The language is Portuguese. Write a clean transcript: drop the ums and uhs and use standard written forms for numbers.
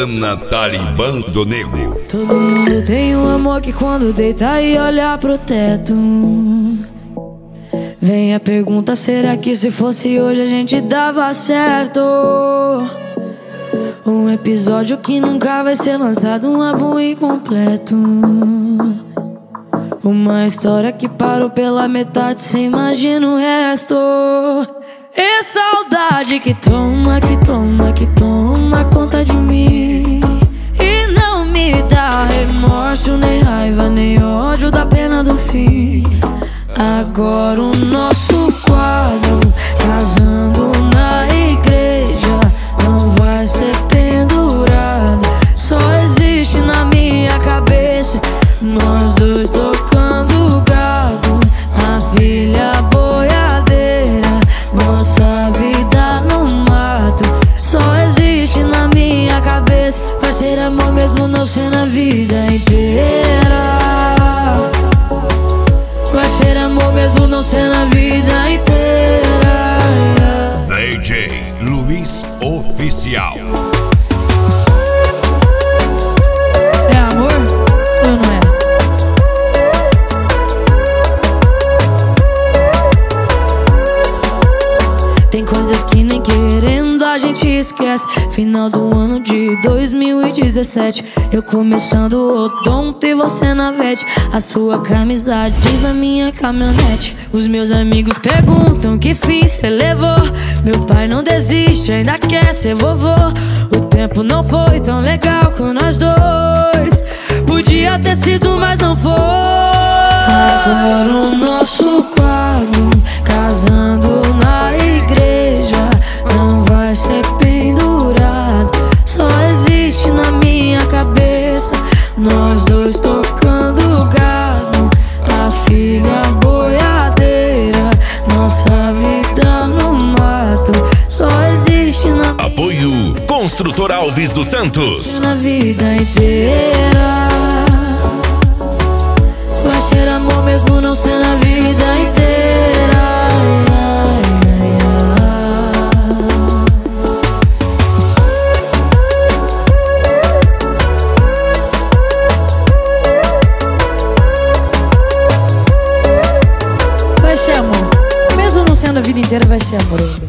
Cana Talibã do Nego. Todo mundo tem um amor que quando deita e olha pro teto, vem a pergunta: será que se fosse hoje a gente dava certo? Um episódio que nunca vai ser lançado, um álbum incompleto, uma história que parou pela metade, cê imagina o resto. E saudade que toma, que toma, que toma conta de mim, e não me dá remorso, nem raiva, nem ódio da pena do fim. Agora o nosso quadro, casando na igreja, não vai ser pendurado, só existe na minha cabeça, nós dois tocando gado, a filha boiadeira, nossa vida no mato, só existe na minha cabeça, vai ser amor mesmo não ser na vida inteira, vai ser amor mesmo não ser na vida inteira. DJ Luiz Oficial. É amor ou não é? Tem coisas que nem querendo a gente esquece. Final do ano de 2017, eu começando o odonto e você na vete, a sua camisa diz na minha caminhonete. Os meus amigos perguntam que fim cê levou, meu pai não desiste, ainda quer ser vovô. O tempo não foi tão legal com nós dois, podia ter sido mas não foi. Agora o nosso quadro, casando na igreja, não vai ser pendurado, só existe na minha cabeça, nós dois tocando gado, a filha boiadeira, nossa vida no mato, só existe na Apoio Construtor Alves dos Santos. Na vida inteira, vai ser amor mesmo não ser na vida inteira. Vai ser amor, mesmo não sendo a vida inteira, vai ser amor ainda.